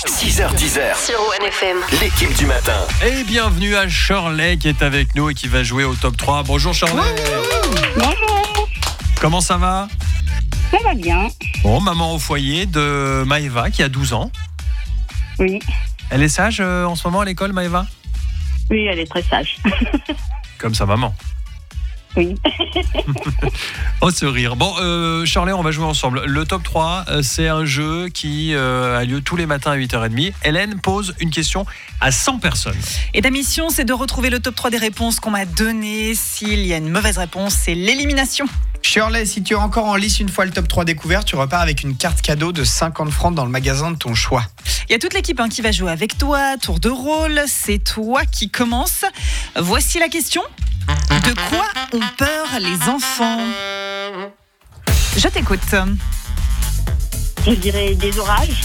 6h10 sur OneFM. l'équipe du matin. Et bienvenue à Shirley qui est avec nous et qui va jouer au top 3. Bonjour Shirley. Bonjour, Comment ça va? ça va bien. Bon, maman au foyer de Maëva qui a 12 ans. Oui, Elle est sage en ce moment à l'école, Maëva? oui, elle est très sage. Comme sa maman. Oui. Oh, ce rire. Bon, Shirley, on va jouer ensemble. Le top 3, c'est un jeu qui a lieu tous les matins à 8h30. Hélène pose une question à 100 personnes. Et ta mission, c'est de retrouver le top 3 des réponses qu'on m'a données. S'il y a une mauvaise réponse, c'est l'élimination. Shirley, si tu es encore en lice une fois le top 3 découvert, tu repars avec une carte cadeau de 50 francs dans le magasin de ton choix. Il y a toute l'équipe qui va jouer avec toi. Tour de rôle, c'est toi qui commence. Voici la question. De quoi ont peur les enfants? Je t'écoute. Je dirais des orages.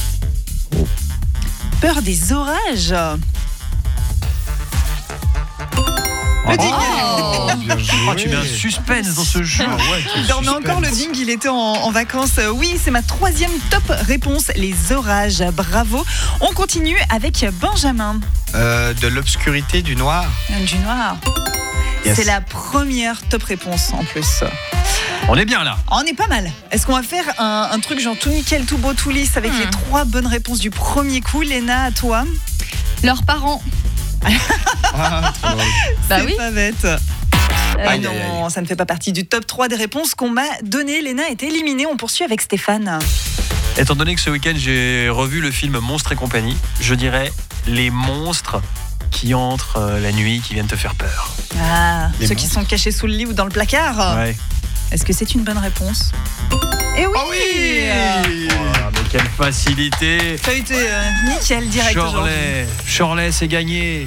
Peur des orages. Oh, tu mets un suspense dans ce jeu. Il en met encore le ding, il était en vacances. Oui, c'est ma 3e top réponse, les orages. Bravo. On continue avec Benjamin. De l'obscurité, du noir. Du noir. Yes. C'est la première top réponse en plus. On est bien là. On est pas mal. Est-ce qu'on va faire un truc genre tout nickel, tout beau, tout lisse avec les 3 bonnes réponses du premier coup? Léna, à toi. Leurs parents. Ah, trop drôle. Bah C'est oui. pas bête. Aïe, Non, aïe, aïe. ça ne fait pas partie du top 3 des réponses qu'on m'a données. Léna est éliminée. On poursuit avec Stéphane. Étant donné que ce week-end j'ai revu le film Monstres et compagnie, je dirais les monstres qui entrent la nuit, qui viennent te faire peur. Ah, Les ceux qui sont cachés sous le lit ou dans le placard. Ouais. Est-ce que c'est une bonne réponse? Eh oui, Oh oui. Oh, mais quelle facilité. Ça a été nickel, direct aujourd'hui. Shirley, c'est gagné.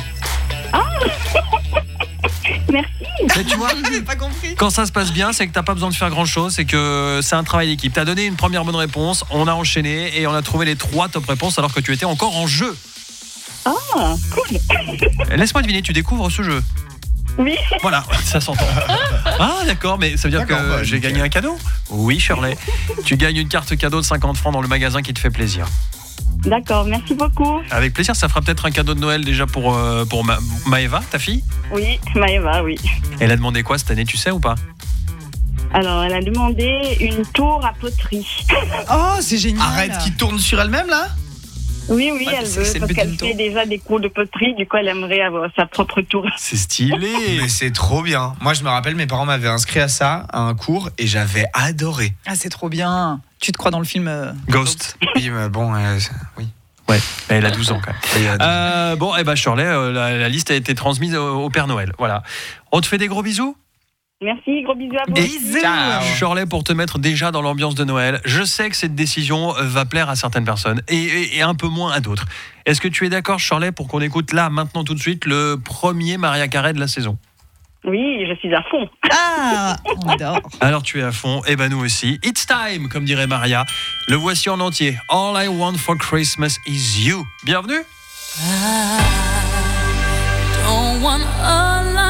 Merci. Mais tu vois, J'ai pas compris. quand ça se passe bien, c'est que t'as pas besoin de faire grand chose, c'est que c'est un travail d'équipe. T'as donné une première bonne réponse, on a enchaîné et on a trouvé les 3 top réponses alors que tu étais encore en jeu. Ah, cool. Laisse-moi deviner, tu découvres ce jeu. Oui. Voilà, ça s'entend. Ah d'accord, mais ça veut dire D'accord, que bah, j'ai nickel. gagné un cadeau? Oui, Shirley. Tu gagnes une carte cadeau de 50 francs dans le magasin qui te fait plaisir. D'accord, merci beaucoup. Avec plaisir, ça fera peut-être un cadeau de Noël déjà pour Maëva, ta fille. Oui, Maëva, oui. Elle a demandé quoi cette année, tu sais ou pas? Alors, elle a demandé une tour à poterie. Oh, c'est génial. Arrête, qui tourne sur elle-même là? Oui, Ouais, elle c'est veut, le parce but qu'elle d'une tour. fait déjà des cours de poterie, du coup, elle aimerait avoir sa propre tour. C'est stylé. Mais c'est trop bien. Moi, je me rappelle, mes parents m'avaient inscrit à ça, à un cours, et j'avais adoré. Ah, c'est trop bien. Tu te crois dans le film Ghost. Oui, mais bon, oui. Ouais, elle a 12 ans quand même. Et, Bon, eh ben Shirley, la liste a été transmise au Père Noël. Voilà. On te fait des gros bisous. Merci, gros bisous à vous. Bisous. Ciao. Shirley, pour te mettre déjà dans l'ambiance de Noël, je sais que cette décision va plaire à certaines personnes et un peu moins à d'autres. Est-ce que tu es d'accord, Shirley, pour qu'on écoute là, maintenant, tout de suite, le premier Mariah Carey de la saison? Oui, je suis à fond. Ah, on adore. Alors tu es à fond, et ben nous aussi. It's time, comme dirait Maria. Le voici en entier. All I want for Christmas is you. Bienvenue. Don't want